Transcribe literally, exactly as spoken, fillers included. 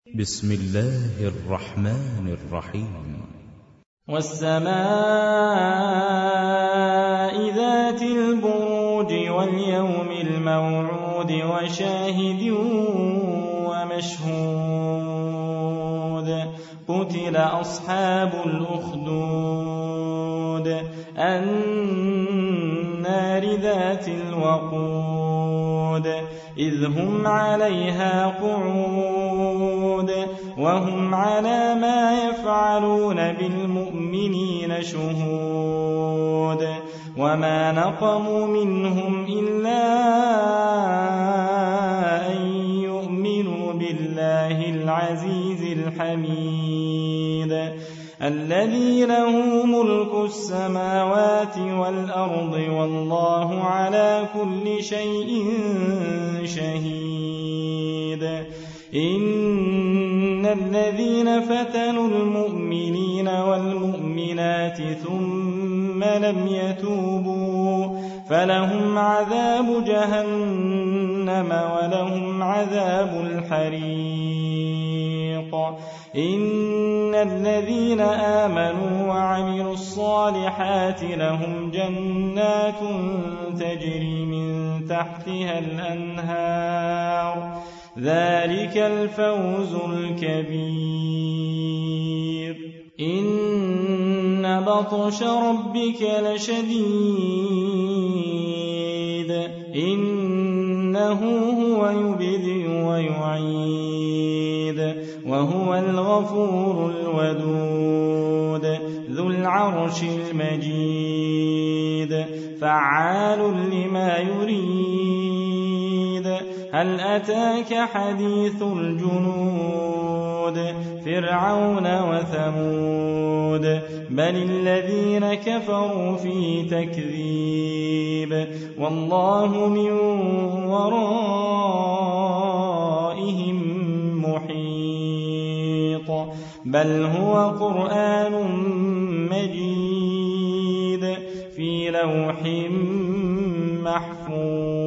بسم الله الرحمن الرحيم. والسماء ذات البروج واليوم الموعود وشاهد ومشهود قتل أصحاب الأخدود النار ذات الوقود إذ هم عليها قعود وهم على ما يفعلون بالمؤمنين شهود وما نقموا منهم إلا أن يؤمنوا بالله العزيز الحميد الذي له ملك السماوات والأرض والله على كل شيء شهيد. إن الذين فتنوا المؤمنين والمؤمنات ثم لم يتوبوا فلهم عذاب جهنم ولهم عذاب الحريق. إن الذين آمنوا وعملوا الصالحات لهم جنات تجري من تحتها الأنهار ذلك الفوز الكبير. إن بطش ربك لشديد إنه هو يبدئ ويعيد وهو الغفور الودود ذو العرش المجيد فعال لما يريد. هل أتاك حديث الجنود فرعون وثمود بل الذين كفروا في تكذيب والله من ورائهم محيط بل هو قرآن مجيد في لوح محفوظ.